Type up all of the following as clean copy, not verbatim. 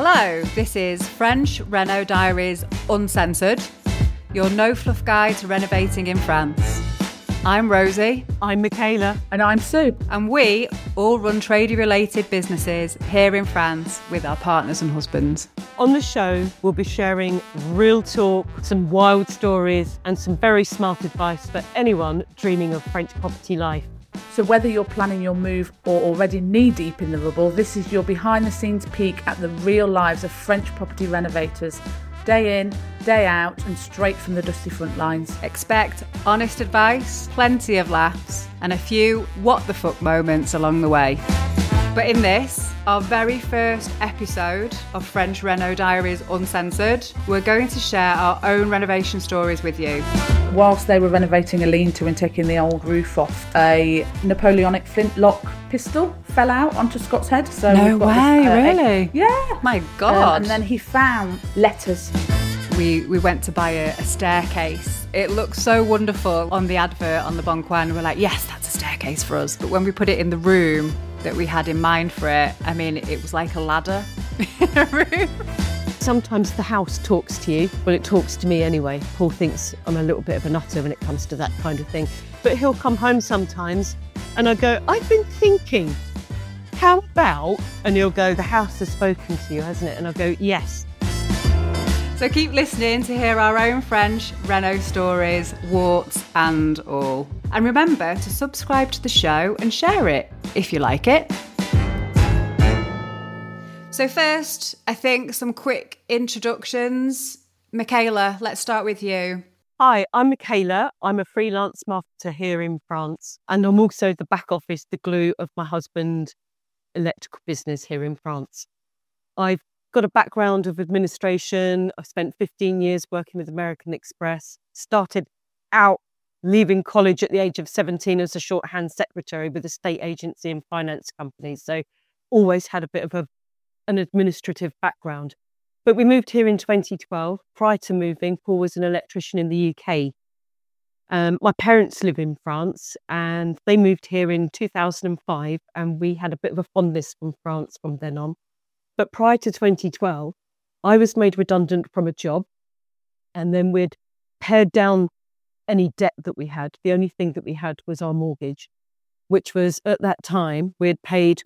Hello, this is French Reno Diaries Uncensored, your no-fluff guide to renovating in France. I'm Rosie. I'm Michaela. And I'm Sue. And we all run tradie-related businesses here in France with our partners and husbands. On the show, we'll be sharing real talk, some wild stories, and some very smart advice for anyone dreaming of French property life. So whether you're planning your move or already knee-deep in the rubble, this is your behind-the-scenes peek at the real lives of French property renovators. Day in, day out, and straight from the dusty front lines. Expect honest advice, plenty of laughs, and a few what the fuck moments along the way. But in this, our very first episode of French Reno Diaries Uncensored, we're going to share our own renovation stories with you. Whilst they were renovating a lean-to and taking the old roof off, a Napoleonic flintlock pistol fell out onto Scott's head. So no way, really? Yeah. My God. And then he found letters. We went to buy a staircase. It looked so wonderful on the advert on the Bon Coin. We're like, yes, that's a staircase for us. But when we put it in the room that we had in mind for it, I mean, it was like a ladder in a room. Sometimes the house talks to you. Well, it talks to me anyway. Paul thinks I'm a little bit of a nutter when it comes to that kind of thing. But he'll come home sometimes and I go, I've been thinking, how about? And he'll go, the house has spoken to you, hasn't it? And I'll go, yes. So keep listening to hear our own French Reno stories, warts and all. And remember to subscribe to the show and share it if you like it. So first, I think some quick introductions. Michaela, let's start with you. Hi, I'm Michaela. I'm a freelance marketer here in France. And I'm also the back office, the glue of my husband's electrical business here in France. I've got a background of administration. I've spent 15 years working with American Express. Started out leaving college at the age of 17 as a shorthand secretary with a state agency and finance company. So always had a bit of an administrative background. But we moved here in 2012. Prior to moving, Paul was an electrician in the UK. My parents live in France and they moved here in 2005 and we had a bit of a fondness from France from then on. But prior to 2012, I was made redundant from a job and then we'd pared down any debt that we had. The only thing that we had was our mortgage, which was at that time, we'd paid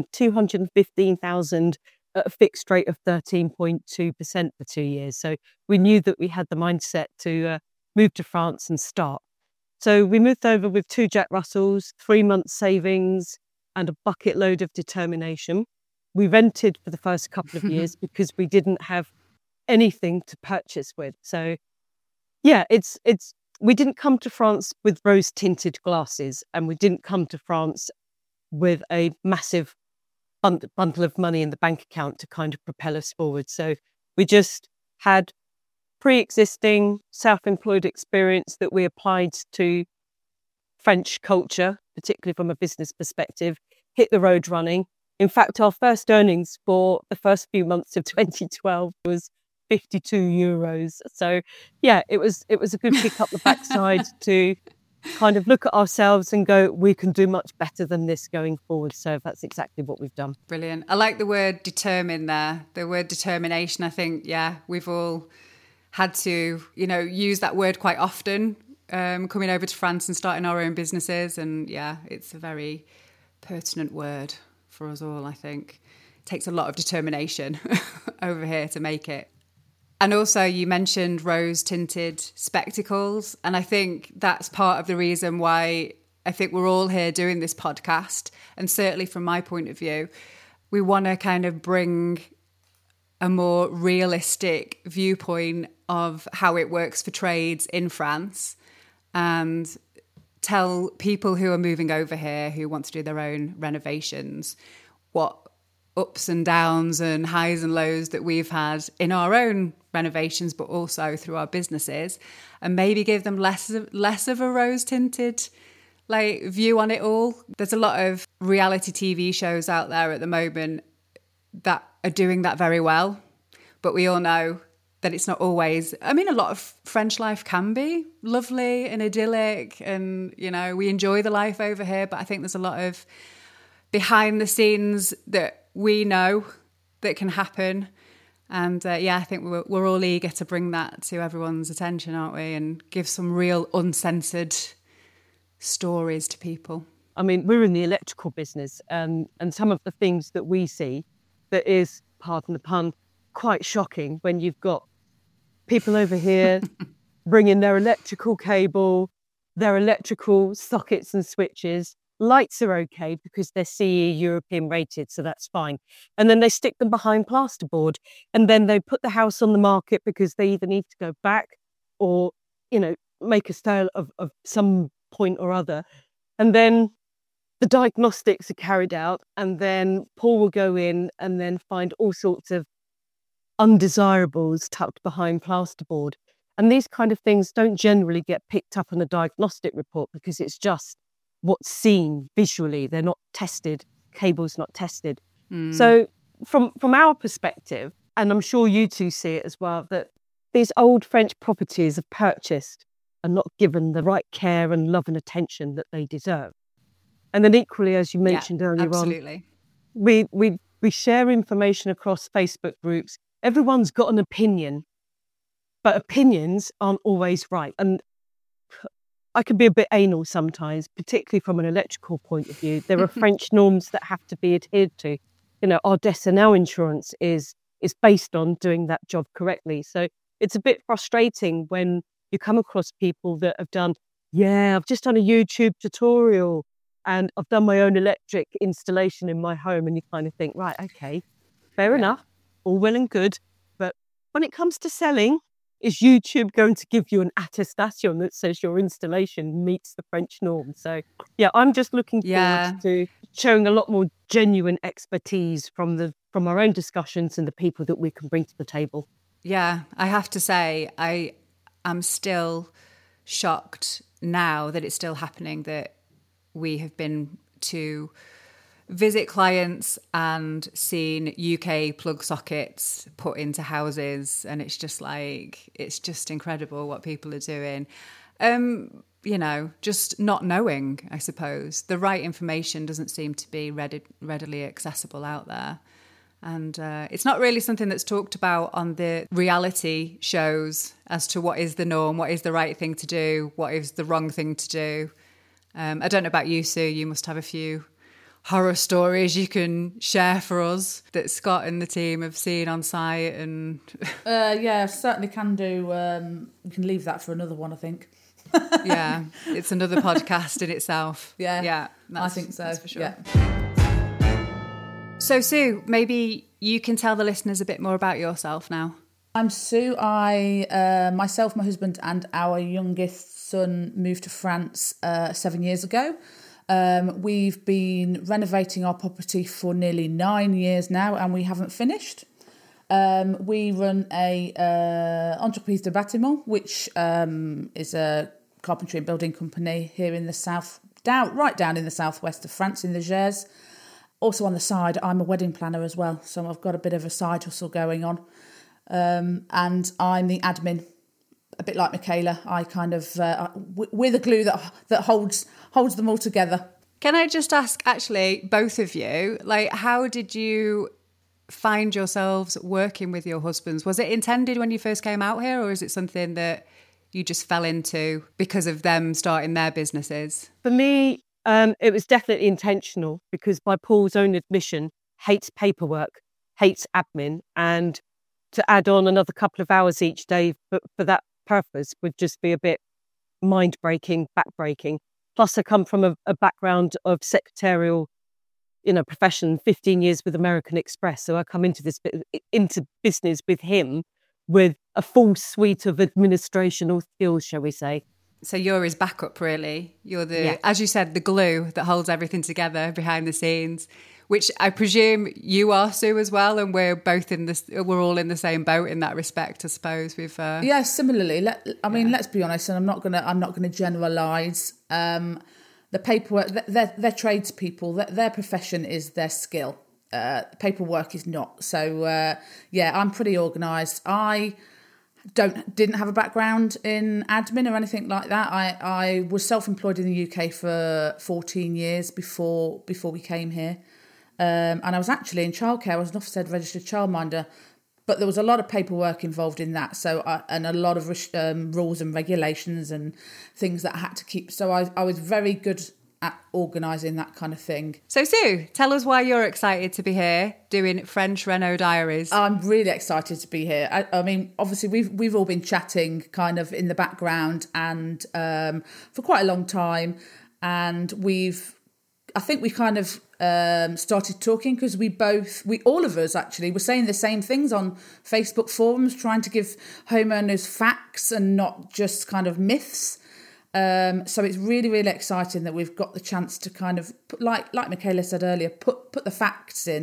$215,000 at a fixed rate of 13.2% for 2 years. So we knew that we had the mindset to move to France and start. So we moved over with 2 Jack Russells, 3 months savings and a bucket load of determination. We rented for the first couple of years because we didn't have anything to purchase with. So yeah, we didn't come to France with rose-tinted glasses and we didn't come to France with a massive bundle of money in the bank account to kind of propel us forward. So we just had pre-existing self-employed experience that we applied to French culture, particularly from a business perspective, hit the road running. In fact, our first earnings for the first few months of 2012 was €52. So yeah, it was a good kick up the backside to kind of look at ourselves and go, we can do much better than this going forward. So that's exactly what we've done. Brilliant. I like the word determine there. The word determination, I think, yeah, we've all had to, use that word quite often, coming over to France and starting our own businesses. And yeah, it's a very pertinent word for us all, I think. It takes a lot of determination over here to make it. And also you mentioned rose-tinted spectacles. And I think that's part of the reason why I think we're all here doing this podcast. And certainly from my point of view, we want to kind of bring a more realistic viewpoint of how it works for trades in France and tell people who are moving over here, who want to do their own renovations, what ups and downs and highs and lows that we've had in our own renovations, but also through our businesses, and maybe give them less of a rose-tinted view on it all. There's a lot of reality TV shows out there at the moment that are doing that very well, but we all know that it's not always. I mean, a lot of French life can be lovely and idyllic and, we enjoy the life over here, but I think there's a lot of behind the scenes that we know that can happen. And I think we're all eager to bring that to everyone's attention, aren't we? And give some real uncensored stories to people. I mean, we're in the electrical business, and some of the things that we see that is, pardon the pun, quite shocking when you've got people over here bringing their electrical cable, their electrical sockets and switches. Lights are okay because they're CE European rated, so that's fine. And then they stick them behind plasterboard, and then they put the house on the market because they either need to go back or, make a sale of some point or other. And then the diagnostics are carried out, and then Paul will go in and then find all sorts of undesirables tucked behind plasterboard. And these kind of things don't generally get picked up in a diagnostic report because it's just what's seen visually. They're not tested, cable's not tested. So from our perspective, and I'm sure you two see it as well, that these old French properties are purchased and not given the right care and love and attention that they deserve. And then equally, as you mentioned earlier absolutely. on, we share information across Facebook groups. Everyone's got an opinion, but opinions aren't always right. And I can be a bit anal sometimes, particularly from an electrical point of view. There are French norms that have to be adhered to. Our Decennale insurance is based on doing that job correctly. So it's a bit frustrating when you come across people that have done, I've just done a YouTube tutorial and I've done my own electric installation in my home. And you kind of think, right, okay, fair enough, all well and good. But when it comes to selling, is YouTube going to give you an attestation that says your installation meets the French norm? So, I'm just looking forward to showing a lot more genuine expertise from our own discussions and the people that we can bring to the table. Yeah, I have to say, I am still shocked now that it's still happening, that we have been to visit clients and seen UK plug sockets put into houses, and it's just incredible what people are doing. Just not knowing, I suppose. The right information doesn't seem to be readily accessible out there. And it's not really something that's talked about on the reality shows as to what is the norm, what is the right thing to do, what is the wrong thing to do. I don't know about you, Sue. You must have a few horror stories you can share for us that Scott and the team have seen on site. And certainly can do. We can leave that for another one, I think. Yeah, it's another podcast in itself. Yeah, I think so. That's for sure. Yeah. So, Sue, maybe you can tell the listeners a bit more about yourself now. I'm Sue. Myself, my husband and our youngest son moved to France 7 years ago. We've been renovating our property for nearly 9 years now, and we haven't finished. We run a Entreprise de Bâtiment, which is a carpentry and building company here in the south, right down in the southwest of France, in the Gers. Also on the side, I'm a wedding planner as well, so I've got a bit of a side hustle going on. And I'm the admin, a bit like Michaela. I kind of we're the glue that holds them all together. Can I just ask, actually, both of you, how did you find yourselves working with your husbands? Was it intended when you first came out here, or is it something that you just fell into because of them starting their businesses? For me, it was definitely intentional, because by Paul's own admission, hates paperwork, hates admin, and to add on another couple of hours each day for that purpose would just be a bit mind-breaking, back-breaking. Plus, I come from a background of secretarial, profession, 15 years with American Express. So I come into business with him with a full suite of administrational skills, shall we say. So you're his backup, really. You're as you said, the glue that holds everything together behind the scenes, which I presume you are, Sue, as well. And we're all in the same boat in that respect, I suppose. Similarly. Let's be honest, and I'm not gonna generalise. The paperwork, they're tradespeople. Their profession is their skill. Paperwork is not. So I'm pretty organised. I didn't have a background in admin or anything like that. I was self-employed in the UK for 14 years before we came here. And I was actually in childcare. I was an Ofsted registered childminder, but there was a lot of paperwork involved in that. And a lot of rules and regulations and things that I had to keep. So I was very good at organising that kind of thing. So Sue, tell us why you're excited to be here doing French Reno Diaries. I'm really excited to be here. I mean, obviously we've all been chatting kind of in the background and for quite a long time, and I think we kind of started talking because all of us actually were saying the same things on Facebook forums, trying to give homeowners facts and not just kind of myths. So it's really, really exciting that we've got the chance to kind of put, like Michaela said earlier, put the facts in,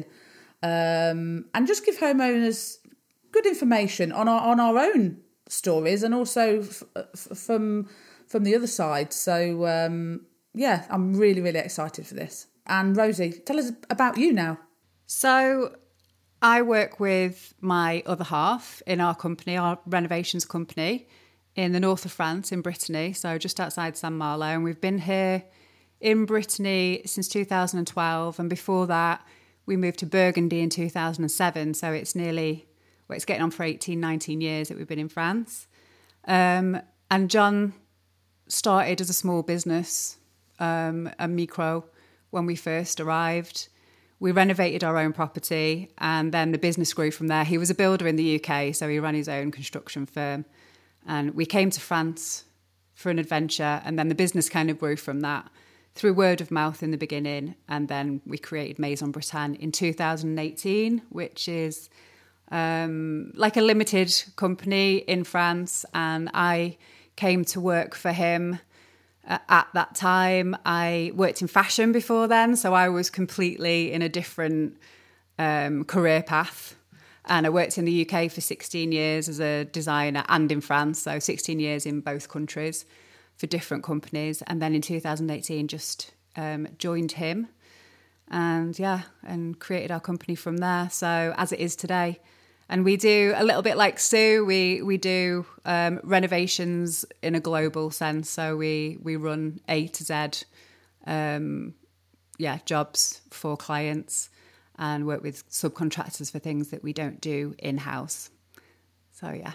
and just give homeowners good information on our own stories and also from the other side. So I'm really, really excited for this. And Rosie, tell us about you now. So I work with my other half in our company, our renovations company, in the north of France, in Brittany, so just outside Saint-Malo. And we've been here in Brittany since 2012. And before that, we moved to Burgundy in 2007. So it's getting on for 18, 19 years that we've been in France. And John started as a small business, a micro, when we first arrived. We renovated our own property and then the business grew from there. He was a builder in the UK, so he ran his own construction firm. And we came to France for an adventure, and then the business kind of grew from that through word of mouth in the beginning. And then we created Maison Bretagne in 2018, which is like a limited company in France. And I came to work for him at that time. I worked in fashion before then, so I was completely in a different career path. And I worked in the UK for 16 years as a designer and in France, so 16 years in both countries for different companies. And then in 2018, just joined him and created our company from there. So as it is today. And we do a little bit like Sue, we do renovations in a global sense. So we run A to Z jobs for clients, and work with subcontractors for things that we don't do in-house. So, yeah.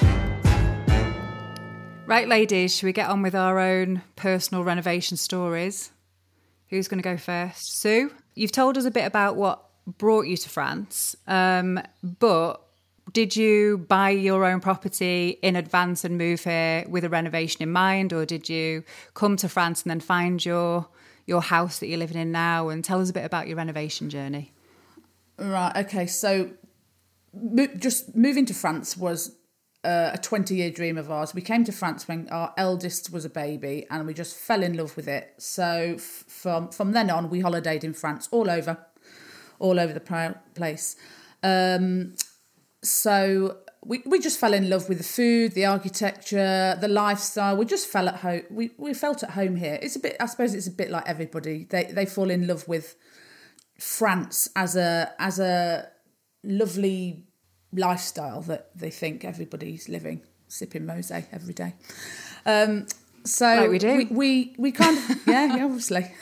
Right, ladies, should we get on with our own personal renovation stories? Who's going to go first? Sue, you've told us a bit about what brought you to France, but did you buy your own property in advance and move here with a renovation in mind, or did you come to France and then find your house that you're living in now? And tell us a bit about your renovation journey. Right, okay, so just moving to France was a 20-year dream of ours. We came to France when our eldest was a baby and we just fell in love with it. So from then on, we holidayed in France all over the place. So we just fell in love with the food, the architecture, the lifestyle. We just fell at home. We felt at home here. I suppose it's a bit like everybody. They fall in love with France as a lovely lifestyle that they think everybody's living, sipping rosé every day. So like we do. We kind of obviously.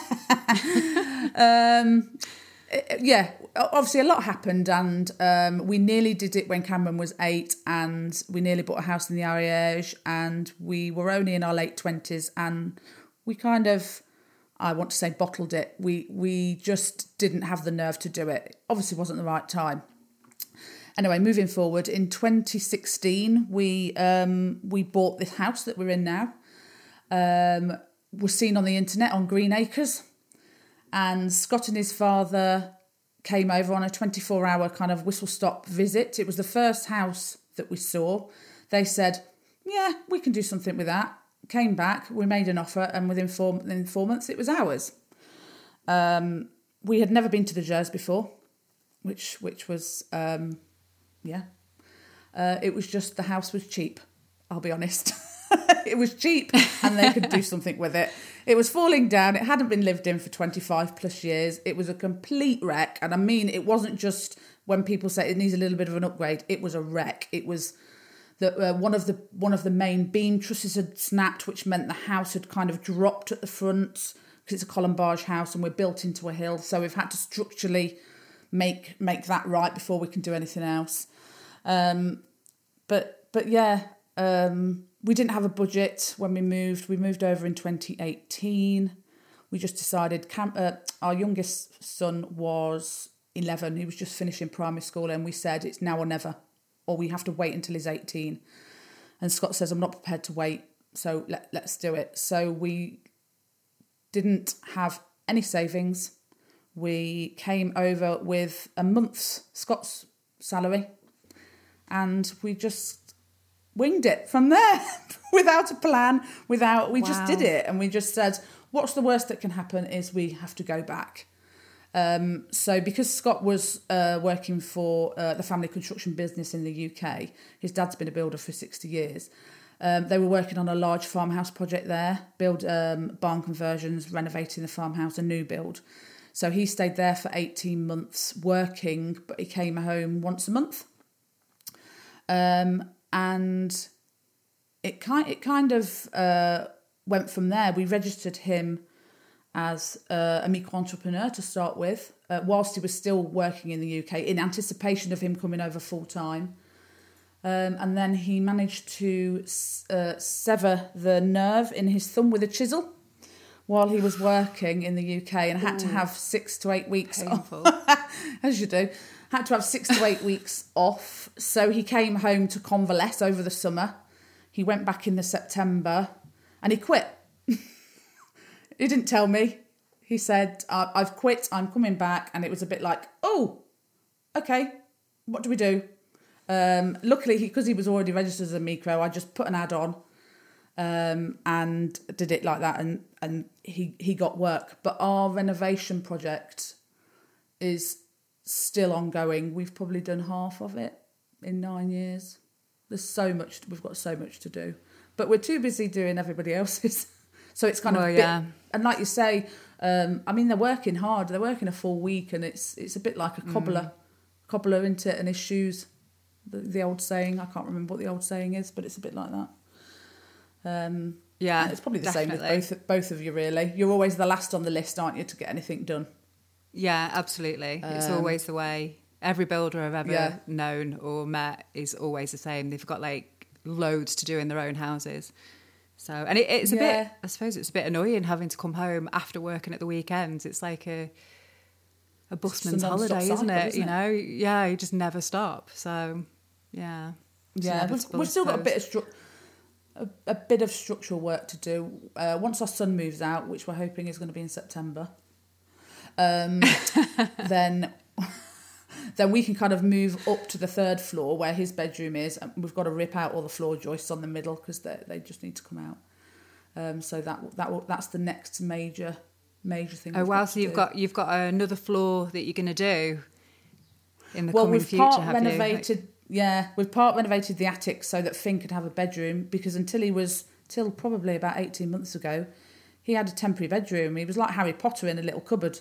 Obviously a lot happened, and we nearly did it when Cameron was 8, and we nearly bought a house in the Ariège, and we were only in our late 20s, and we kind of, I want to say, bottled it. We just didn't have the nerve to do it. Obviously wasn't the right time. Anyway, moving forward, in 2016, we bought this house that we're in now. Was seen on the internet on Green Acres, and Scott and his father came over on a 24-hour kind of whistle-stop visit. It was the first house that we saw. They said, yeah, we can do something with that. Came back, we made an offer, and within 4 months it was ours. We had never been to the Gers before, which was, it was just the house was cheap, I'll be honest. It was cheap and they could do something with it. It was falling down. It hadn't been lived in for 25 plus years. It was a complete wreck. And I mean, it wasn't just when people say it needs a little bit of an upgrade. It was a wreck. It was that one of the main beam trusses had snapped, which meant the house had kind of dropped at the front, because it's a colombage house and we're built into a hill. So we've had to structurally make that right before we can do anything else. But yeah, we didn't have a budget when we moved. We moved over in 2018. We just decided, our youngest son was 11. He was just finishing primary school, and we said it's now or never, or we have to wait until he's 18. And Scott says, I'm not prepared to wait, so let's do it. So we didn't have any savings. We came over with a month's Scott's salary, and we just winged it from there without a plan, we just did it. And we just said, what's the worst that can happen is we have to go back. So because Scott was working for the family construction business in the UK, his dad's been a builder for 60 years. They were working on a large farmhouse project there, build barn conversions, renovating the farmhouse, a new build. So he stayed there for 18 months working, but he came home once a month. And it kind of went from there. We registered him as a micro-entrepreneur to start with, whilst he was still working in the UK, in anticipation of him coming over full-time. And then he managed to sever the nerve in his thumb with a chisel while he was working in the UK, and had to have 6 to 8 weeks off, as you do. Had to have 6 to 8 weeks off. So he came home to convalesce over the summer. He went back in the September and he quit. He didn't tell me. He said, I've quit, I'm coming back. And it was a bit like, oh, okay, what do we do? Luckily, because he was already registered as a micro, I just put an ad on and did it like that. And he got work. But our renovation project is still ongoing. We've probably done half of it in 9 years. There's so much, we've got so much to do. But we're too busy doing everybody else's. So it's kind of a bit, and like you say, I mean, they're working hard. They're working a full week, and it's a bit like a cobbler into it and his shoes. The old saying, I can't remember what the old saying is, but it's a bit like that. It's probably the same with both of you, really. You're always the last on the list, aren't you, to get anything done? Yeah, absolutely. It's always the way. Every builder I've ever known or met is always the same. They've got like loads to do in their own houses. So, and it's a bit, I suppose it's a bit annoying having to come home after working at the weekends. It's like a busman's holiday, isn't it? You know, you just never stop. So, yeah. Yeah, we've still got a bit of structural work to do. Once our son moves out, which we're hoping is going to be in September, then we can kind of move up to the 3rd floor where his bedroom is, and we've got to rip out all the floor joists on the middle because they just need to come out. So that's the next major thing. Oh wow! So you've got another floor that you're going to do in the coming future. We've part renovated. Yeah, we've part renovated the attic so that Finn could have a bedroom, because till probably about 18 months ago, he had a temporary bedroom. He was like Harry Potter in a little cupboard.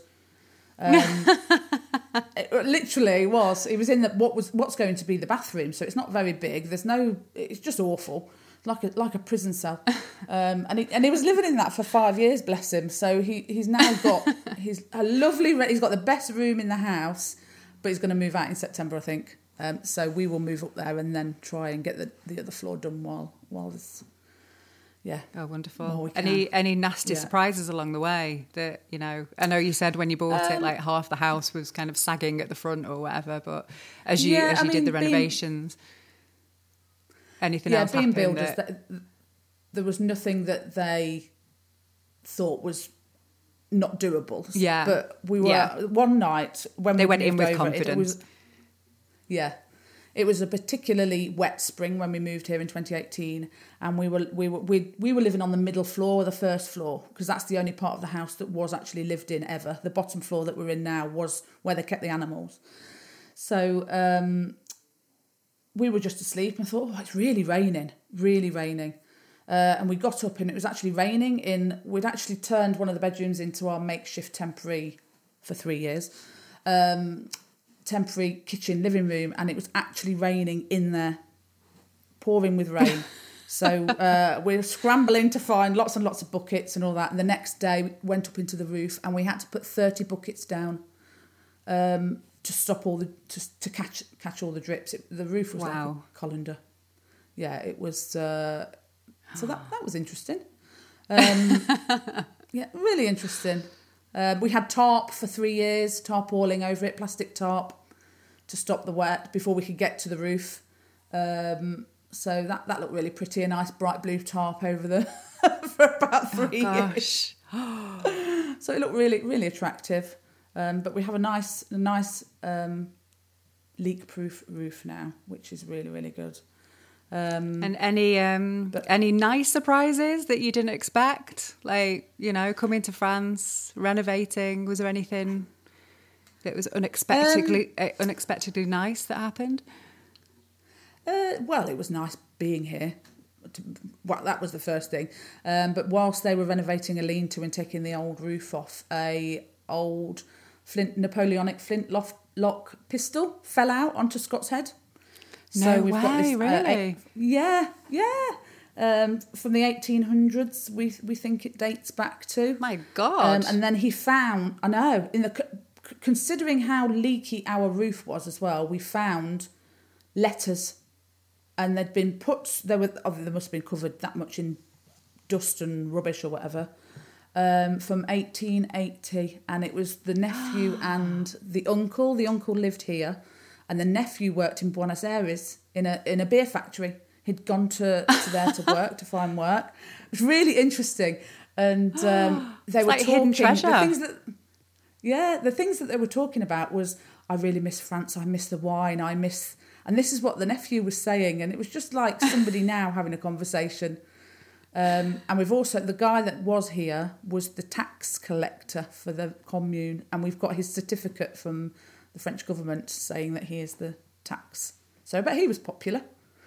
It literally was. He was in what's going to be the bathroom, so it's not very big. It's just awful, like a prison cell. And he was living in that for 5 years, bless him. So he's now got he's got the best room in the house, but he's going to move out in September, I think. So we will move up there and then try and get the other floor done while this. Yeah. Oh, wonderful. Any nasty surprises along the way that, you know, I know you said when you bought it, like half the house was kind of sagging at the front or whatever, but as you did the renovations, anything else happened? Being builders, there was nothing that they thought was not doable. Yeah. But we were, one night when they went in with confidence. It was a particularly wet spring when we moved here in 2018, and we were living on the middle floor, the 1st floor, because that's the only part of the house that was actually lived in ever. The bottom floor that we're in now was where they kept the animals. So we were just asleep and thought, it's really raining. And we got up and it was actually raining. We'd actually turned one of the bedrooms into our makeshift temporary, for 3 years, temporary kitchen living room, and it was actually raining in there, pouring with rain. So we're scrambling to find lots and lots of buckets and all that. And the next day we went up into the roof and we had to put 30 buckets down to stop all to catch all the drips. The roof was like a colander. Yeah, it was. So that was interesting. Yeah, really interesting. We had tarp for 3 years, tarpauling over it, plastic tarp to stop the wet before we could get to the roof. So that looked really pretty, a nice bright blue tarp over the for about 3 years. So it looked really, really attractive. But we have a nice leak-proof roof now, which is really, really good. And any nice surprises that you didn't expect? Like, coming to France, renovating, was there anything that was unexpectedly nice that happened? Well, it was nice being here. Well, that was the first thing. But whilst they were renovating a lean-to and taking the old roof off, a old Napoleonic flintlock pistol fell out onto Scott's Head. So we've got this, really? From the 1800s, we think it dates back to. My God! And then he found, considering how leaky our roof was as well, we found letters, and they'd been they must have been covered that much in dust and rubbish or whatever. From 1880, and it was the nephew and the uncle. The uncle lived here. And the nephew worked in Buenos Aires in a beer factory. He'd gone to there to work, to find work. It was really interesting. And they were like talking. Hidden treasure. The things that they were talking about was, I really miss France. I miss the wine. And this is what the nephew was saying. And it was just like somebody now having a conversation. And we've also, the guy that was here was the tax collector for the commune. And we've got his certificate from the French government saying that he is the tax. So I bet he was popular.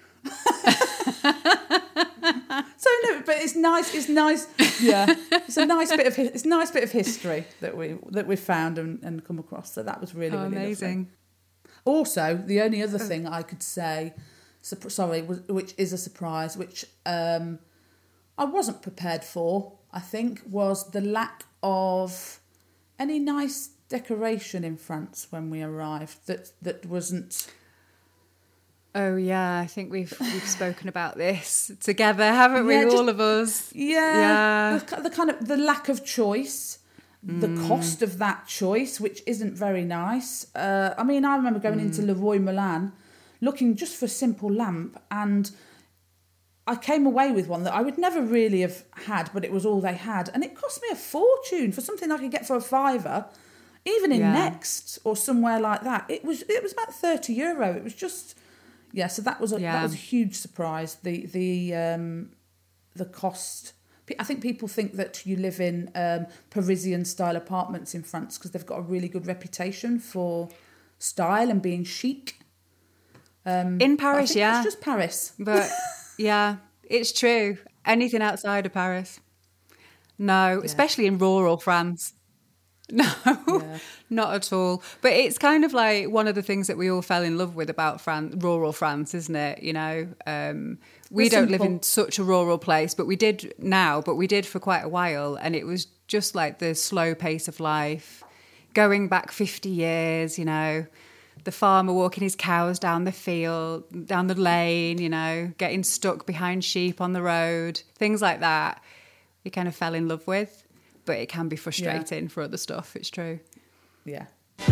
So no, but it's nice. It's nice. Yeah, it's a nice bit of history that we found and come across. So that was really amazing. Lovely. Also, the only other thing I could say, which is a surprise, which I wasn't prepared for, I think, was the lack of any nice decoration in France when we arrived that wasn't. Oh yeah, I think we've spoken about this together, haven't we? All of us. Yeah. The kind of the lack of choice, the cost of that choice, which isn't very nice. I remember going into Leroy Merlin, looking just for a simple lamp, and I came away with one that I would never really have had, but it was all they had, and it cost me a fortune for something I could get for €5. Even in Next or somewhere like that, it was about €30. It was just, so that was a huge surprise. The cost. I think people think that you live in Parisian style apartments in France because they've got a really good reputation for style and being chic. In Paris, it's just Paris, but yeah, it's true. Anything outside of Paris, no, especially in rural France. No, not at all. But it's kind of like one of the things that we all fell in love with about rural France, isn't it? We don't live in such a rural place, but we did now, but we did for quite a while. And it was just like the slow pace of life, going back 50 years, the farmer walking his cows down the field, down the lane, getting stuck behind sheep on the road, things like that. We kind of fell in love with. But it can be frustrating for other stuff, it's true. Yeah.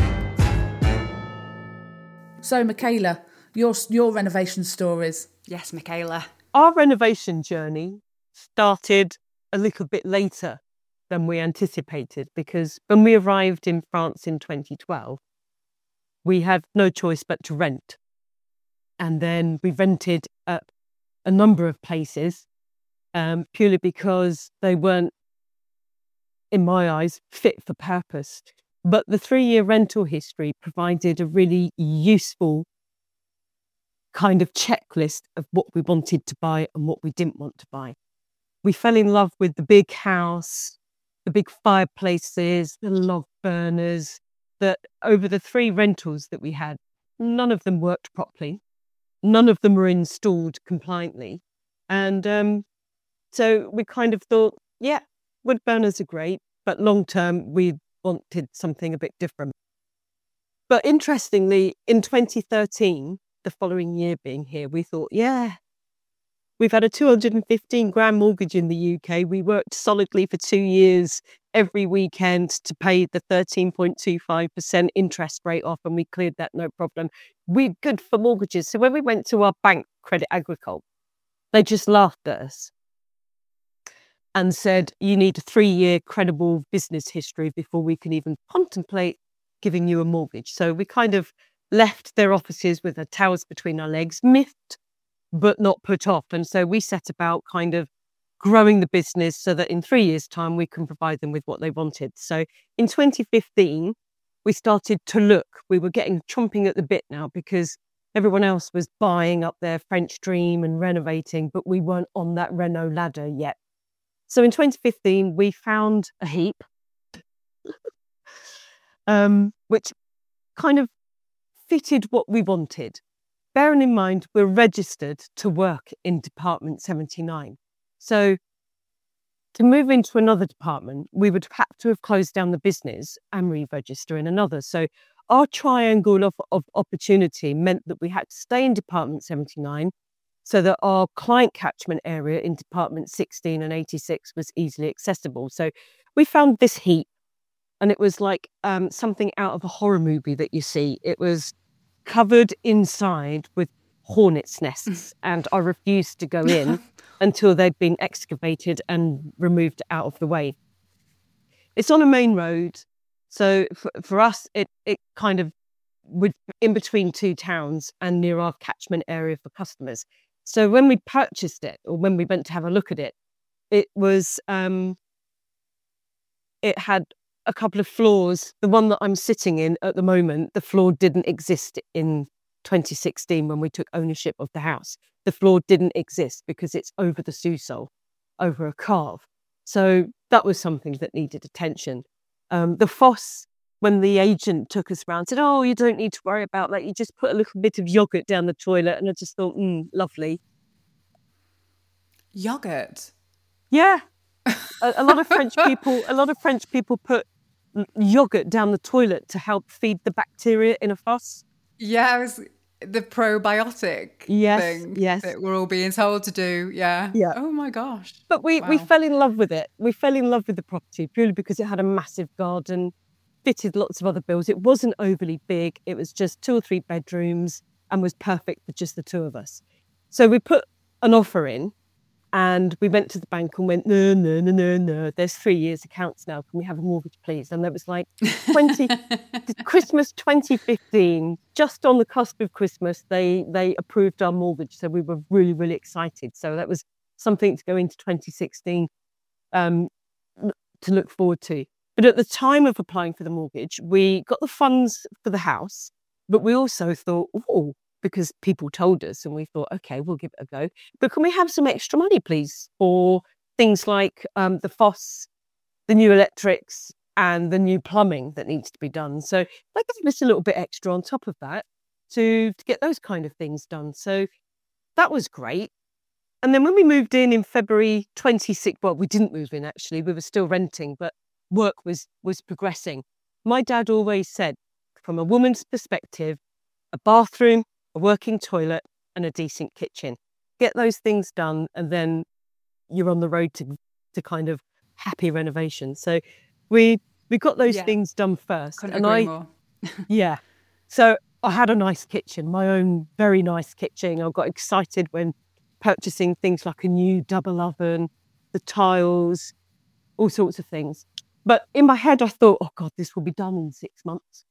So, Michaela, your renovation stories. Yes, Michaela. Our renovation journey started a little bit later than we anticipated because when we arrived in France in 2012, we had no choice but to rent. And then we rented at a number of places purely because they weren't, in my eyes, fit for purpose. But the 3-year rental history provided a really useful kind of checklist of what we wanted to buy and what we didn't want to buy. We fell in love with the big house, the big fireplaces, the log burners, that over the 3 rentals that we had, none of them worked properly. None of them were installed compliantly. And so we kind of thought, yeah, wood burners are great, but long term, we wanted something a bit different. But interestingly, in 2013, the following year being here, we thought, yeah, we've had a 215 grand mortgage in the UK. We worked solidly for 2 years every weekend to pay the 13.25% interest rate off, and we cleared that no problem. We're good for mortgages. So when we went to our bank, Credit Agricole, they just laughed at us and said, you need a 3-year credible business history before we can even contemplate giving you a mortgage. So we kind of left their offices with our towels between our legs, miffed, but not put off. And so we set about kind of growing the business so that in 3 years' time, we can provide them with what they wanted. So in 2015, we started to look. We were getting chomping at the bit now because everyone else was buying up their French dream and renovating, but we weren't on that Reno ladder yet. So in 2015, we found a heap, which kind of fitted what we wanted. Bearing in mind, we're registered to work in Department 79. So to move into another department, we would have to have closed down the business and re-register in another. So our triangle of opportunity meant that we had to stay in Department 79 so that our client catchment area in Department 16 and 86 was easily accessible. So we found this heap, and it was like something out of a horror movie that you see. It was covered inside with hornets' nests, and I refused to go in until they'd been excavated and removed out of the way. It's on a main road, so for us, it kind of was in between two towns and near our catchment area for customers. So when we purchased it, or when we went to have a look at it, it was it had a couple of floors. The one that I'm sitting in at the moment, the floor didn't exist in 2016 when we took ownership of the house. The floor didn't exist because it's over the sous-sol, over a carve. So that was something that needed attention. The fosse, when the agent took us around, said, oh, you don't need to worry about that. You just put a little bit of yogurt down the toilet. And I just thought, lovely. Yogurt? Yeah. A lot of French people put yogurt down the toilet to help feed the bacteria in a fosse. Yeah, it was the probiotic thing that we're all being told to do. Yeah. Oh my gosh. But we fell in love with it. We fell in love with the property purely because it had a massive garden, fitted lots of other bills. It wasn't overly big. It was just 2 or 3 bedrooms and was perfect for just the two of us. So we put an offer in. And we went to the bank and went, no. There's 3 years accounts now. Can we have a mortgage, please? And that was like Christmas 2015, just on the cusp of Christmas, they approved our mortgage. So we were really, really excited. So that was something to go into 2016 to look forward to. But at the time of applying for the mortgage, we got the funds for the house, but we also thought, because people told us, and we thought, okay, we'll give it a go. But can we have some extra money, please, for things like the fosse, the new electrics, and the new plumbing that needs to be done? So they gave us a little bit extra on top of that to get those kind of things done. So that was great. And then when we moved in February 26, well, we didn't move in, actually. We were still renting, but work was progressing. My dad always said, from a woman's perspective, a bathroom, a working toilet and a decent kitchen. Get those things done and then you're on the road to kind of happy renovation. So we got those things done first. Couldn't agree more. Yeah. So I had a nice kitchen, my own very nice kitchen. I got excited when purchasing things like a new double oven, the tiles, all sorts of things. But in my head, I thought, oh God, this will be done in 6 months.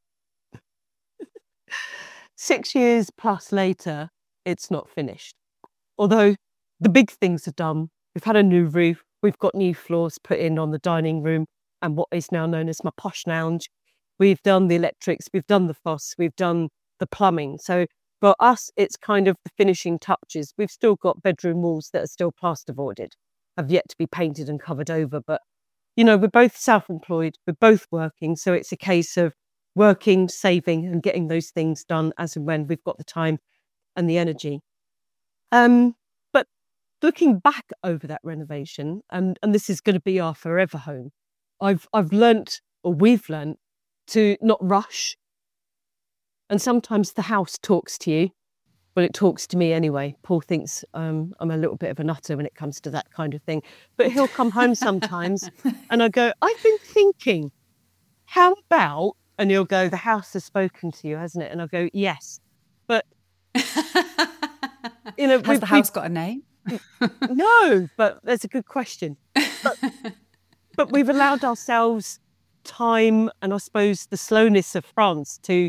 6 years plus later, it's not finished. Although the big things are done. We've had a new roof. We've got new floors put in on the dining room and what is now known as my posh lounge. We've done the electrics. We've done the fosse. We've done the plumbing. So for us, it's kind of the finishing touches. We've still got bedroom walls that are still plasterboarded, have yet to be painted and covered over. But, we're both self-employed. We're both working. So it's a case of working, saving and getting those things done as and when we've got the time and the energy. But looking back over that renovation, and this is going to be our forever home, I've learnt, or we've learnt, to not rush. And sometimes the house talks to you. Well, it talks to me anyway. Paul thinks I'm a little bit of a nutter when it comes to that kind of thing. But he'll come home sometimes and I go, I've been thinking, how about, and he'll go, the house has spoken to you, hasn't it? And I'll go, yes. But, has the house got a name? No, but that's a good question. But we've allowed ourselves time and I suppose the slowness of France to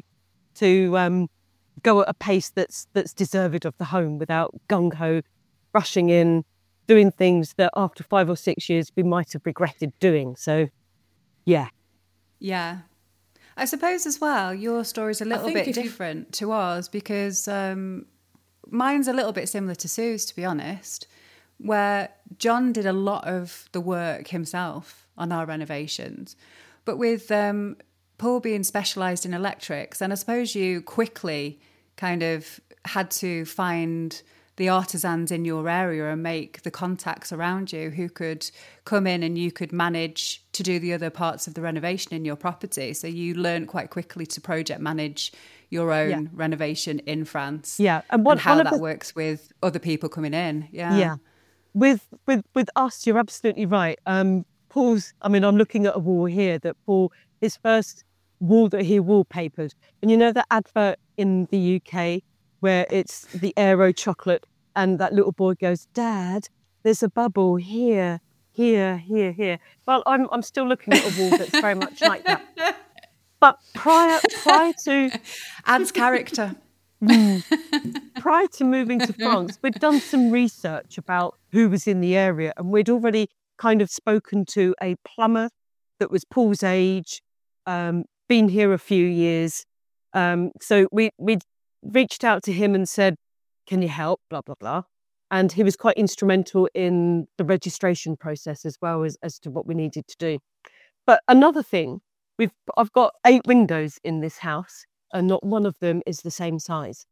go at a pace that's deserved of the home without gung-ho, rushing in, doing things that after 5 or 6 years we might have regretted doing. So, yeah. Yeah. I suppose as well, your story's a little bit different to ours because mine's a little bit similar to Sue's, to be honest, where John did a lot of the work himself on our renovations. But with Paul being specialised in electrics, and I suppose you quickly kind of had to find the artisans in your area and make the contacts around you who could come in and you could manage to do the other parts of the renovation in your property. So you learned quite quickly to project manage your own renovation in France. Yeah. And how that works with other people coming in. Yeah. Yeah. With us, you're absolutely right. Paul's, I'm looking at a wall here that Paul, his first wall that he wallpapered. And you know that advert in the UK where it's the Aero chocolate and that little boy goes, Dad, there's a bubble here, here, here, here. Well, I'm still looking at a wall that's very much like that. But prior to... Adds character. Prior to moving to France, we'd done some research about who was in the area and we'd already kind of spoken to a plumber that was Paul's age, been here a few years. So we'd reached out to him and said, can you help, blah, blah, blah. And he was quite instrumental in the registration process as well as to what we needed to do. But another thing, I've got 8 windows in this house and not one of them is the same size.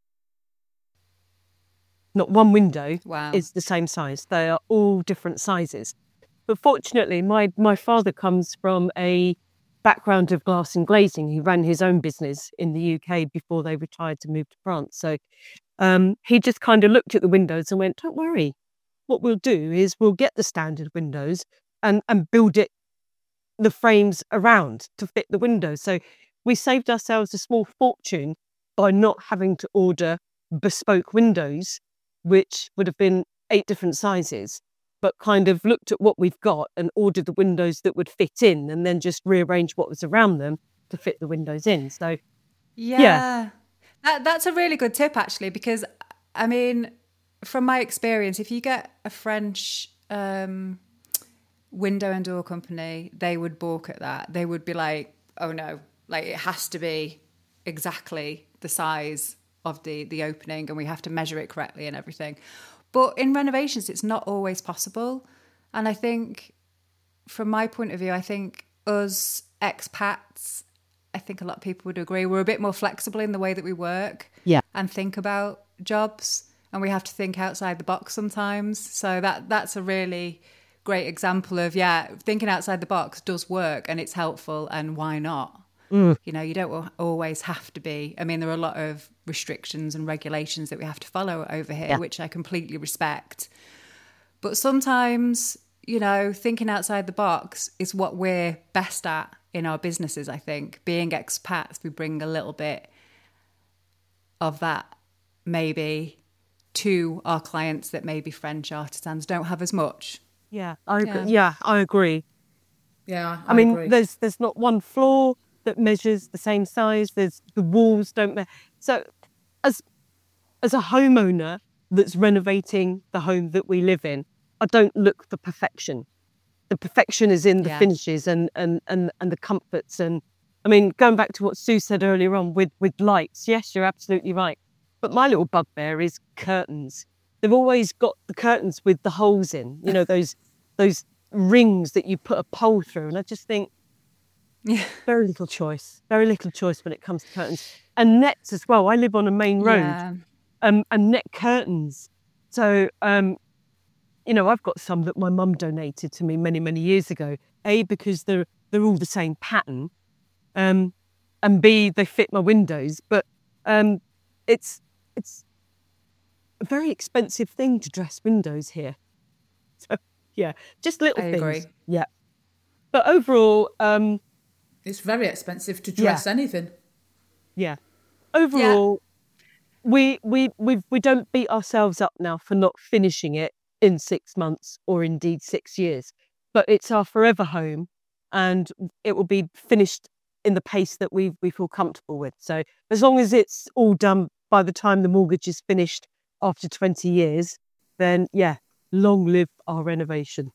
Not one window is the same size. They are all different sizes. But fortunately, my father comes from a background of glass and glazing. He ran his own business in the UK before they retired to move to France. So he just kind of looked at the windows and went, don't worry. What we'll do is we'll get the standard windows and build the frames around to fit the windows. So we saved ourselves a small fortune by not having to order bespoke windows, which would have been 8 different sizes, but kind of looked at what we've got and ordered the windows that would fit in and then just rearrange what was around them to fit the windows in. So, yeah. That's a really good tip, actually, because, I mean, from my experience, if you get a French window and door company, they would balk at that. They would be like, oh, no, like it has to be exactly the size of the opening and we have to measure it correctly and everything. But in renovations, it's not always possible. And I think, from my point of view, I think us expats, I think a lot of people would agree, we're a bit more flexible in the way that we work and think about jobs. And we have to think outside the box sometimes. So that's a really great example of, thinking outside the box does work and it's helpful and why not? You know, you don't always have to be. I mean, there are a lot of restrictions and regulations that we have to follow over here, which I completely respect. But sometimes, you know, thinking outside the box is what we're best at in our businesses, I think. Being expats, we bring a little bit of that maybe to our clients that maybe French artisans don't have as much. Yeah, I agree. Yeah, I mean, agree. There's not one floor that measures the same size. There's the walls don't measure. So as a homeowner that's renovating the home that we live in, I don't look for perfection. The perfection is in the finishes and the comforts. And I mean, going back to what Sue said earlier on with lights, yes, you're absolutely right. But my little bugbear is curtains. They've always got the curtains with the holes in, you know, those rings that you put a pole through. And I just think, very little choice when it comes to curtains. And nets as well. I live on a main road and net curtains. So you know, I've got some that my mum donated to me many, many years ago. A, because they're all the same pattern, and B, they fit my windows. But it's a very expensive thing to dress windows here. So yeah, just little I things. agree. Yeah, but overall, It's very expensive to dress anything. yeah, overall, we don't beat ourselves up now for not finishing it in 6 months or indeed 6 years. But it's our forever home, and it will be finished in the pace that we feel comfortable with. So as long as it's all done by the time the mortgage is finished after 20 years, then yeah, long live our renovation.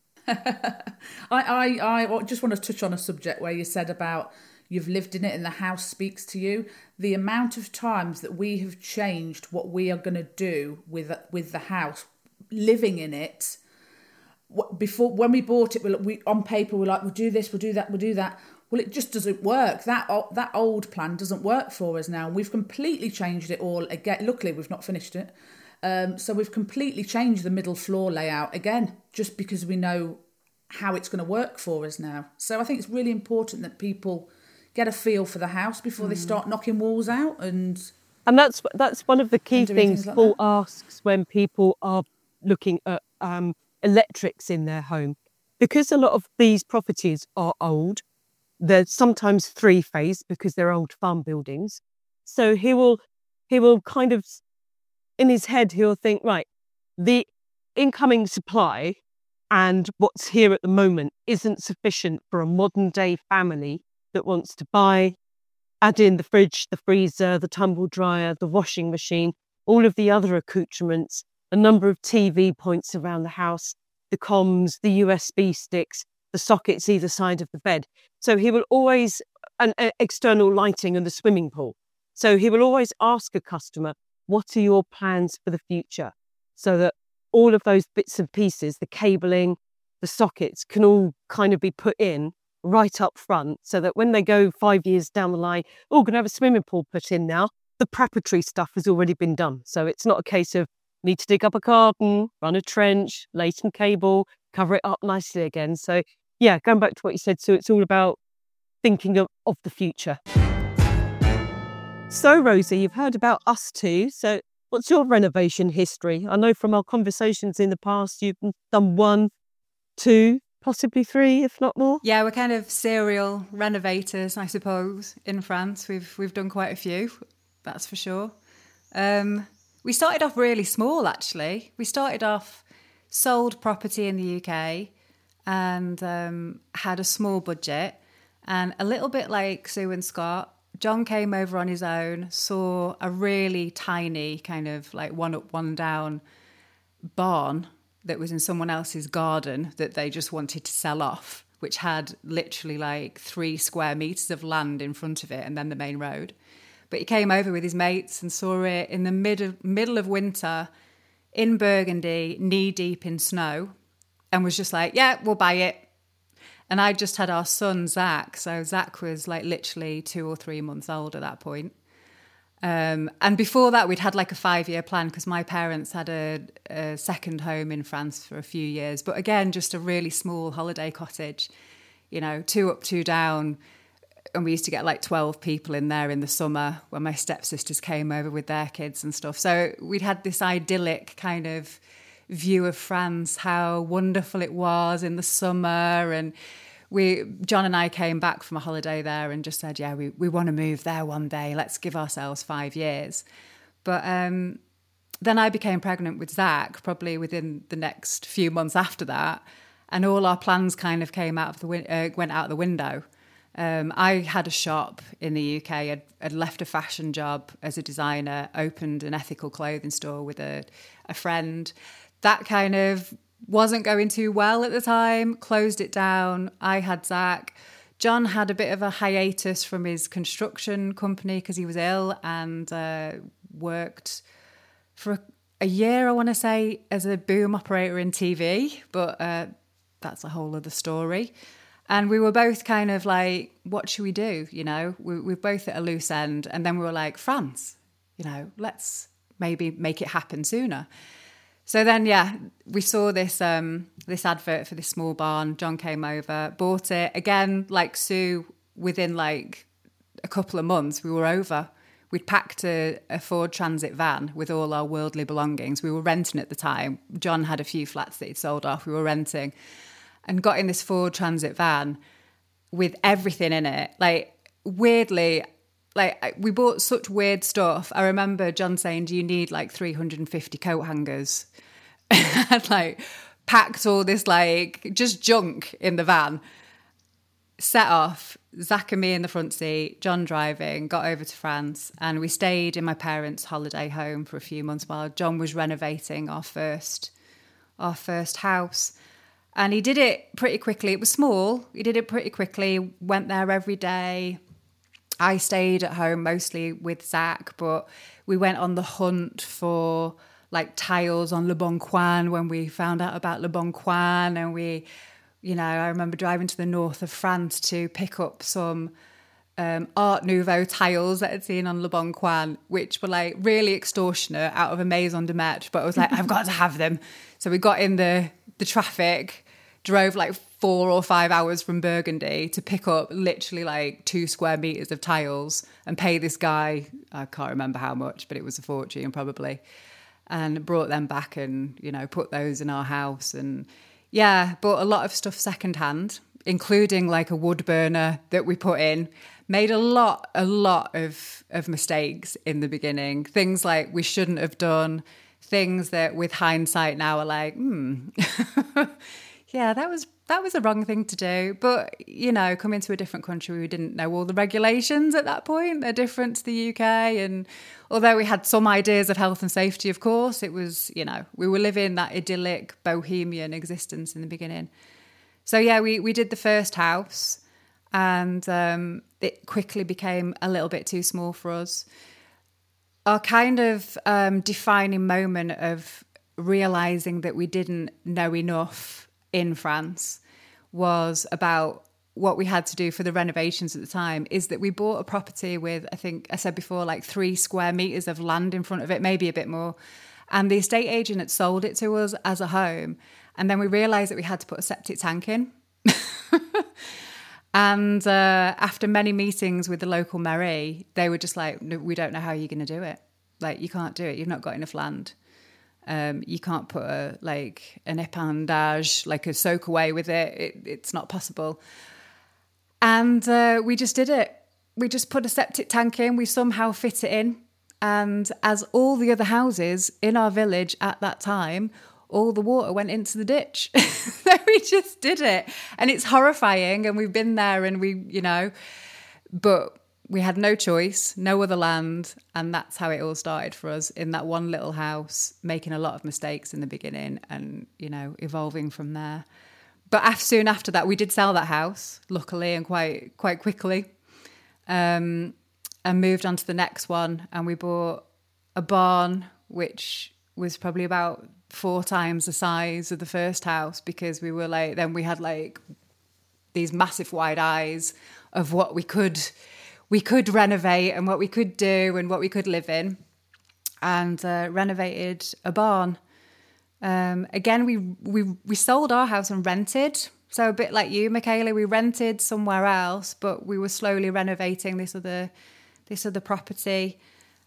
I just want to touch on a subject where you said about you've lived in it and the house speaks to you. The amount of times that we have changed what we are going to do with the house, living in it. Before, when we bought it, we on paper we're like, we'll do this, we'll do that, we'll do that. Well, it just doesn't work. That old plan doesn't work for us now. We've completely changed it all again. Luckily, we've not finished it. So we've completely changed the middle floor layout again, just because we know how it's going to work for us now. So I think it's really important that people get a feel for the house before they start knocking walls out. And that's one of the key things like Paul asks when people are looking at electrics in their home. Because a lot of these properties are old, they're sometimes 3-phase because they're old farm buildings. So he will kind of, in his head, he'll think, right, the incoming supply and what's here at the moment isn't sufficient for a modern day family that wants to buy, add in the fridge, the freezer, the tumble dryer, the washing machine, all of the other accoutrements, a number of TV points around the house, the comms, the USB sticks, the sockets either side of the bed. So he will always, and external lighting and the swimming pool. So he will always ask a customer, what are your plans for the future? So that all of those bits and pieces, the cabling, the sockets, can all kind of be put in right up front, so that when they go 5 years down the line, oh, going to have a swimming pool put in now, the preparatory stuff has already been done. So it's not a case of need to dig up a garden, run a trench, lay some cable, cover it up nicely again. So yeah, going back to what you said, so it's all about thinking of the future. So Rosie, you've heard about us too. So what's your renovation history? I know from our conversations in the past, you've done 1, 2, possibly 3, if not more. Yeah, we're kind of serial renovators, I suppose, in France. We've done quite a few, that's for sure. We started off really small, actually. We started off sold property in the UK and had a small budget. And a little bit like Sue and Scott, John came over on his own, saw a really tiny kind of like one up, one down barn that was in someone else's garden that they just wanted to sell off, which had literally like 3 square meters of land in front of it and then the main road. But he came over with his mates and saw it in the middle of winter in Burgundy, knee deep in snow, and was just like, yeah, we'll buy it. And I just had our son, Zach. So Zach was like literally 2 or 3 months old at that point. And before that, we'd had like a 5-year plan because my parents had a second home in France for a few years. But again, just a really small holiday cottage, 2 up, 2 down. And we used to get like 12 people in there in the summer when my stepsisters came over with their kids and stuff. So we'd had this idyllic kind of view of France, how wonderful it was in the summer. And John and I came back from a holiday there and just said, yeah, we want to move there one day. Let's give ourselves 5 years. But then I became pregnant with Zach, probably within the next few months after that. And all our plans kind of went out the window. I had a shop in the UK. I'd left a fashion job as a designer, opened an ethical clothing store with a friend. That kind of wasn't going too well at the time, closed it down. I had Zach. John had a bit of a hiatus from his construction company because he was ill and worked for a year, I want to say, as a boom operator in TV. But that's a whole other story. And we were both kind of like, what should we do? We're both at a loose end. And then we were like, France, let's maybe make it happen sooner. So then, yeah, we saw this this advert for this small barn. John came over, bought it. Again, like Sue, within like a couple of months, we were over. We'd packed a Ford Transit van with all our worldly belongings. We were renting at the time. John had a few flats that he'd sold off. We were renting and got in this Ford Transit van with everything in it. Like, weirdly, like, we bought such weird stuff. I remember John saying, do you need like 350 coat hangers? And like packed all this like just junk in the van. Set off, Zach and me in the front seat, John driving, got over to France, and we stayed in my parents' holiday home for a few months while John was renovating our first house. And he did it pretty quickly. It was small. He did it pretty quickly, went there every day. I stayed at home mostly with Zach, but we went on the hunt for like tiles on Le Bon Coin when we found out about Le Bon Coin, and we... You know, I remember driving to the north of France to pick up some Art Nouveau tiles that I'd seen on Le Bon Coin, which were like really extortionate out of a Maison de Maître. But I was like, I've got to have them. So we got in the traffic, drove like 4 or 5 hours from Burgundy to pick up literally like 2 square meters of tiles and pay this guy, I can't remember how much, but it was a fortune probably, and brought them back and, you know, put those in our house. And yeah, bought a lot of stuff secondhand, including like a wood burner that we put in. Made a lot of mistakes in the beginning. Things like we shouldn't have done. Things that with hindsight now are like, yeah, that was the wrong thing to do. But, you know, coming to a different country, we didn't know all the regulations at that point. They're different to the UK. And although we had some ideas of health and safety, of course, it was, you know, we were living that idyllic bohemian existence in the beginning. So, yeah, we did the first house, and it quickly became a little bit too small for us. Our kind of defining moment of realising that we didn't know enough in France was about what we had to do for the renovations at the time, is that we bought a property with, I think I said before, like 3 square meters of land in front of it, maybe a bit more. And the estate agent had sold it to us as a home. And then we realised that we had to put a septic tank in. And after many meetings with the local mairie, they were just like, no, we don't know how you're going to do it. Like, you can't do it. You've not got enough land. You can't put an épandage, like a soak away with it. It's not possible. And we just did it. We just put a septic tank in. We somehow fit it in. And as all the other houses in our village at that time, all the water went into the ditch. So we just did it. And it's horrifying. And we've been there and we, you know, but we had no choice, no other land. And that's how it all started for us in that one little house, making a lot of mistakes in the beginning and, you know, evolving from there. But soon after that, we did sell that house, luckily, and quite quickly, and moved on to the next one. And we bought a barn, which was probably about 4 times the size of the first house, because we were like, then we had like these massive wide eyes of what we could renovate and what we could do and what we could live in, and renovated a barn. Again, we sold our house and rented. So a bit like you, Michaela, we rented somewhere else, but we were slowly renovating this other property,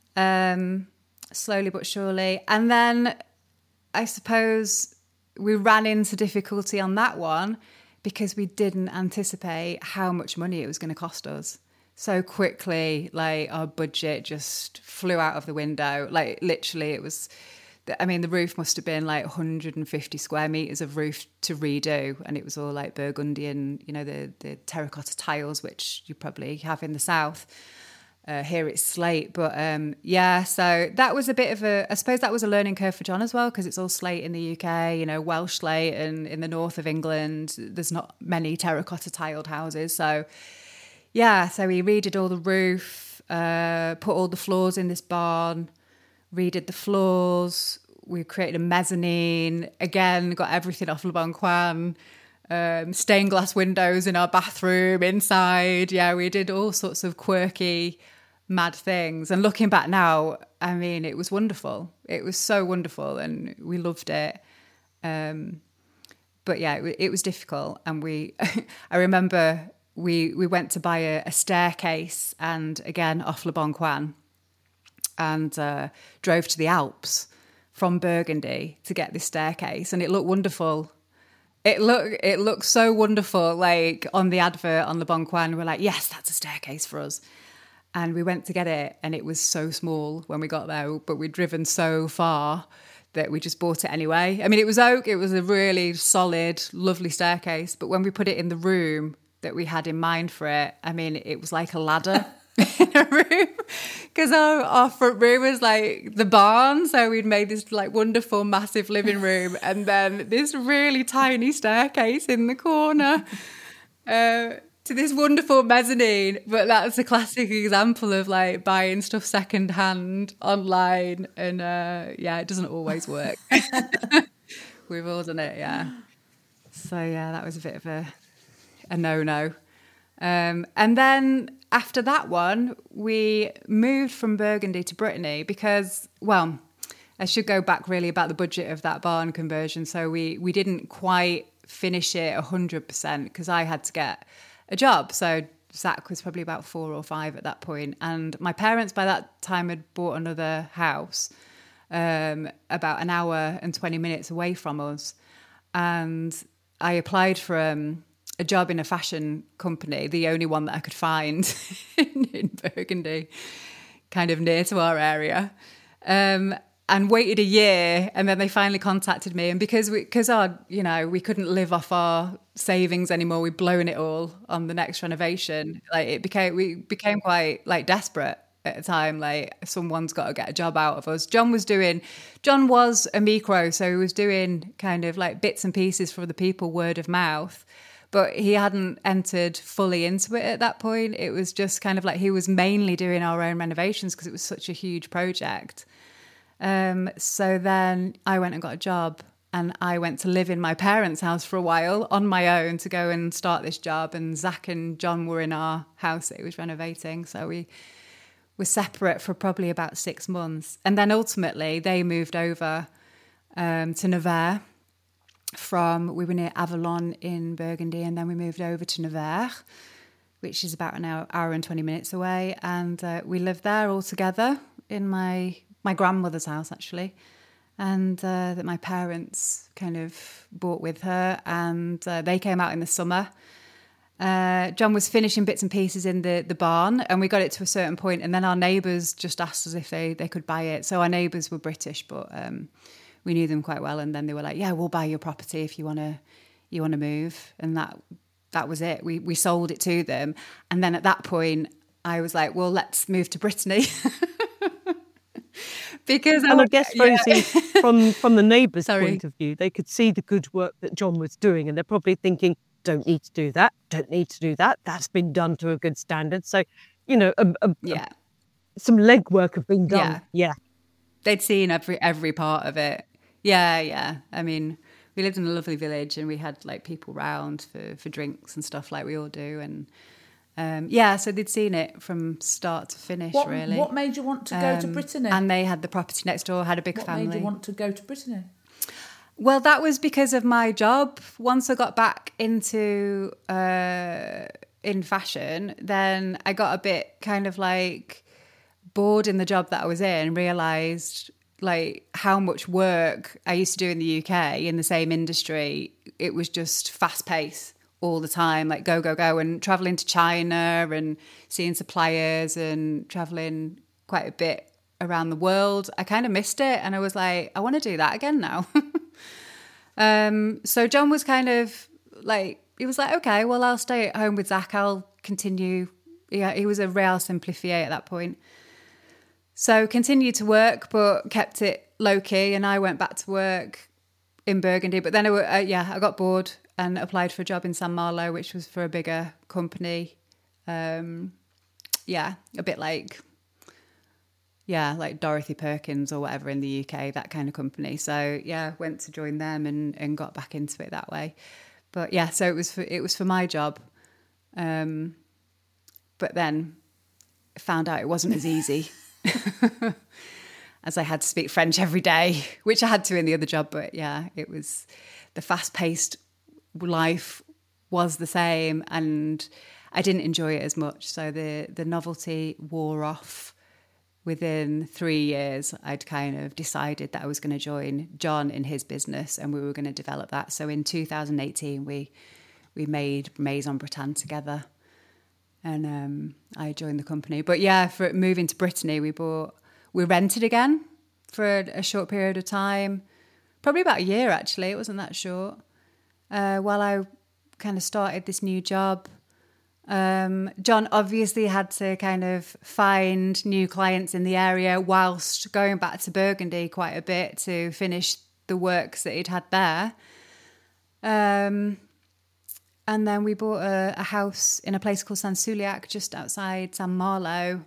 slowly but surely. And then I suppose we ran into difficulty on that one because we didn't anticipate how much money it was going to cost us. So quickly, like, our budget just flew out of the window. Like, literally, it was, I mean, the roof must have been like 150 square meters of roof to redo. And it was all like Burgundian, you know, the terracotta tiles, which you probably have in the south. Here it's slate. But yeah, so that was a bit of I suppose that was a learning curve for John as well, because it's all slate in the UK, you know, Welsh slate, and in the north of England, there's not many terracotta tiled houses. So yeah, so we redid all the roof, put all the floors in this barn, redid the floors. We created a mezzanine, again, got everything off Le Bon Coin, stained glass windows in our bathroom, inside. Yeah, we did all sorts of quirky mad things. And looking back now, I mean, it was wonderful. It was so wonderful, and we loved it. But yeah, it was difficult. And I remember we went to buy a staircase, and again off Le Bon Coin, and drove to the Alps from Burgundy to get this staircase, and it looked wonderful. It looked so wonderful, like on the advert on Le Bon Coin. We're like, yes, that's a staircase for us. And we went to get it, and it was so small when we got there, but we'd driven so far that we just bought it anyway. I mean, it was oak. It was a really solid, lovely staircase. But when we put it in the room that we had in mind for it, I mean, it was like a ladder in a room, because our front room was like the barn. So we'd made this like wonderful, massive living room, and then this really tiny staircase in the corner to this wonderful mezzanine. But that's a classic example of like buying stuff secondhand online, and yeah, it doesn't always work. We've all done it, yeah. So yeah, that was a bit of a no-no. And then after that one, we moved from Burgundy to Brittany because, well, I should go back really about the budget of that barn conversion. So we didn't quite finish it 100% because I had to get a job. So Zach was probably about 4 or 5 at that point. And my parents by that time had bought another house about an hour and 20 minutes away from us. And I applied for a job in a fashion company, the only one that I could find in Burgundy, kind of near to our area, and waited a year, and then they finally contacted me. And because we couldn't live off our savings anymore, we'd blown it all on the next renovation. Like we became quite like desperate at the time. Like, someone's got to get a job out of us. John was a micro, so he was doing kind of like bits and pieces for the people, word of mouth. But he hadn't entered fully into it at that point. It was just kind of like he was mainly doing our own renovations because it was such a huge project. So then I went and got a job, and I went to live in my parents' house for a while on my own to go and start this job. And Zach and John were in our house that he was renovating. So we were separate for probably about 6 months. And then ultimately they moved over to Nevers. We were near Avalon in Burgundy, and then we moved over to Nevers, which is about an hour and 20 minutes away. And we lived there all together in my grandmother's house, actually, and that my parents kind of bought with her. And they came out in the summer. John was finishing bits and pieces in the barn, and we got it to a certain point, and then our neighbours just asked us if they could buy it. So our neighbours were British, but we knew them quite well, and then they were like, yeah, we'll buy your property if you want to move. And that was it. We sold it to them. And then at that point I was like, well, let's move to Brittany. Because I guess, Rosie, from the neighbours' point of view, they could see the good work that John was doing, and they're probably thinking, don't need to do that, that's been done to a good standard. So, some legwork have been done. Yeah. They'd seen every part of it. Yeah. I mean, we lived in a lovely village, and we had like people round for drinks and stuff like we all do. And so they'd seen it from start to finish, really. What made you want to go to Brittany? And they had the property next door, had a big family. What made you want to go to Brittany? Well, that was because of my job. Once I got back into in fashion, then I got a bit kind of like bored in the job that I was in, realised like how much work I used to do in the UK in the same industry. It was just fast paced all the time, like go, and travelling to China and seeing suppliers and travelling quite a bit around the world. I kind of missed it, and I was like, I want to do that again now. So John was kind of like, he was like, okay, well, I'll stay at home with Zach. I'll continue. Yeah, he was a real simplifier at that point. So continued to work, but kept it low key. And I went back to work in Burgundy. But then I got bored and applied for a job in Saint Malo, which was for a bigger company. A bit like Dorothy Perkins or whatever in the UK, that kind of company. So went to join them and got back into it that way. But so it was for my job. But then found out it wasn't as easy as I had to speak French every day, which I had to in the other job. But yeah, it was the fast-paced life was the same, and I didn't enjoy it as much. So the novelty wore off. Within 3 years, I'd kind of decided that I was going to join John in his business, and we were going to develop that. So in 2018, we made Maison Bretagne together, and I joined the company. But yeah, for moving to Brittany, we rented again for a short period of time, probably about a year actually. It wasn't that short. While I kind of started this new job. John obviously had to kind of find new clients in the area whilst going back to Burgundy quite a bit to finish the works that he'd had there. And then we bought a house in a place called Saint-Souliac, just outside Saint Malo,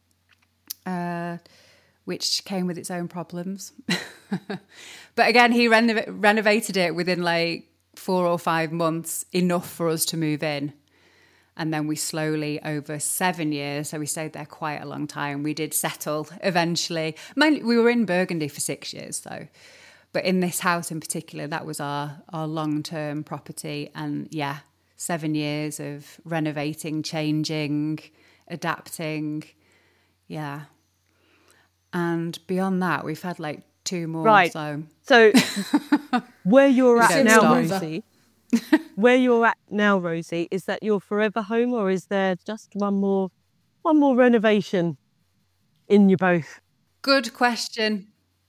which came with its own problems. But again, he renovated it within like 4 or 5 months, enough for us to move in. And then we slowly, over 7 years, so we stayed there quite a long time, we did settle eventually. We were in Burgundy for 6 years, though. But in this house in particular, that was our long-term property. And yeah, 7 years of renovating, changing, adapting. Yeah. And beyond that, we've had like 2 more. Right. So where you're at now, Rosie... Where you're at now, Rosie, is that your forever home, or is there just one more renovation in you both? Good question.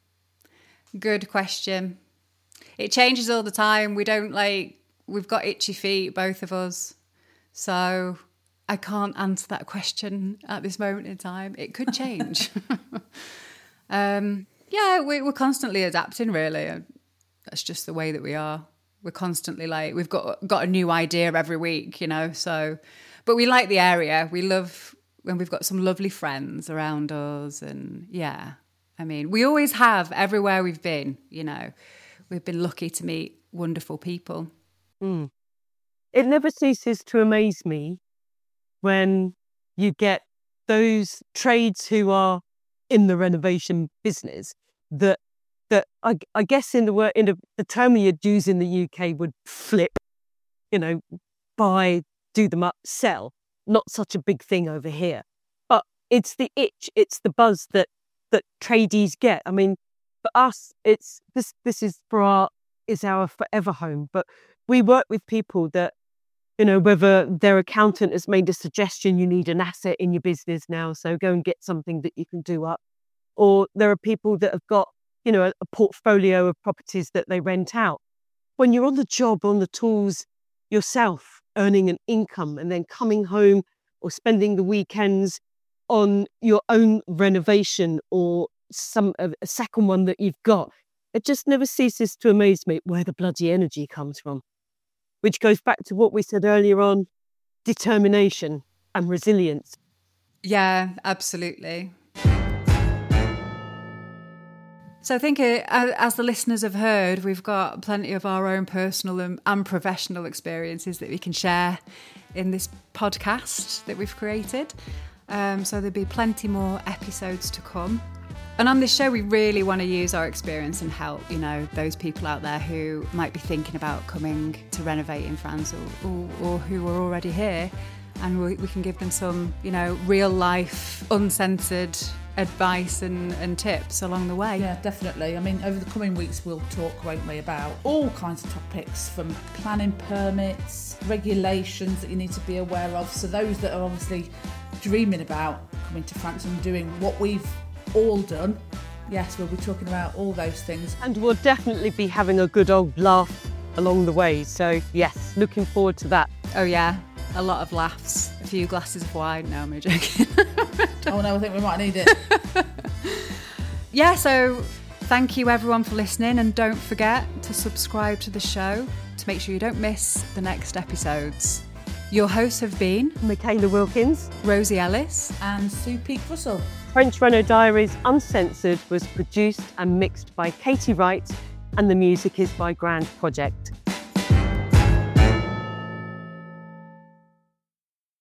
It changes all the time. We've got itchy feet, both of us. So I can't answer that question at this moment in time. It could change. Yeah, we're constantly adapting, really. That's just the way that we are. We're constantly we've got a new idea every week, so, but we like the area. We love when we've got some lovely friends around us. And yeah, I mean, we always have everywhere we've been, we've been lucky to meet wonderful people. Mm. It never ceases to amaze me when you get those trades who are in the renovation business that I guess in the term you'd use in the UK would flip, buy, do them up, sell. Not such a big thing over here. But it's the itch, it's the buzz that tradies get. I mean, for us, it's this is our forever home. But we work with people that, whether their accountant has made a suggestion, you need an asset in your business now, so go and get something that you can do up. Or there are people that have got, a portfolio of properties that they rent out. When you're on the job, on the tools yourself, earning an income and then coming home or spending the weekends on your own renovation or a second one that you've got, it just never ceases to amaze me where the bloody energy comes from. Which goes back to what we said earlier on, determination and resilience. Yeah, absolutely. So I think as the listeners have heard, we've got plenty of our own personal and professional experiences that we can share in this podcast that we've created. So there'll be plenty more episodes to come. And on this show, we really want to use our experience and help, those people out there who might be thinking about coming to renovate in France or who are already here. And we can give them some, real life, uncensored advice and tips along the way. Yeah, definitely. I mean, over the coming weeks, we'll talk, won't we, about all kinds of topics, from planning permits, regulations that you need to be aware of. So those that are obviously dreaming about coming to France and doing what we've all done, yes, we'll be talking about all those things. And we'll definitely be having a good old laugh along the way. So yes, looking forward to that. Oh yeah, a lot of laughs, a few glasses of wine. No, I'm joking. Oh no, I think we might need it. Yeah, so thank you everyone for listening, and don't forget to subscribe to the show to make sure you don't miss the next episodes. Your hosts have been Michaela Wilkins, Rosie Ellis and Sue Peake-Russell. French Reno Diaries Uncensored was produced and mixed by Katie Wright, and the music is by Grand Project.